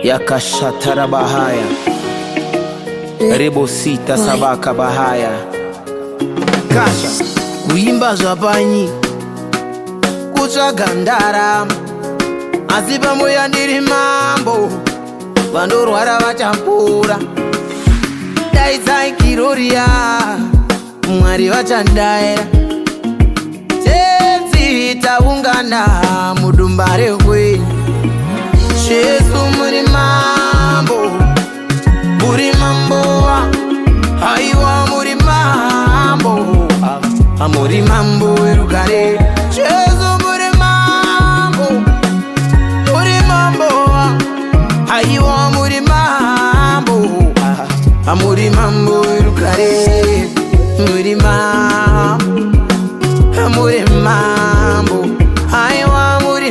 yakashatara bahaya rebo sita sabaka bahaya kasha kuimba zvapanyi kutsvaga ndarama asi pamoyo ndiri mambo vanorwara vachapora daidzai kiroriya mwari vachandaira tenzi taungana mudumba rekwenyu Jesu muri mambo haiwa muri mambo werugare Jesu muri mambo haiwa muri mambo werugare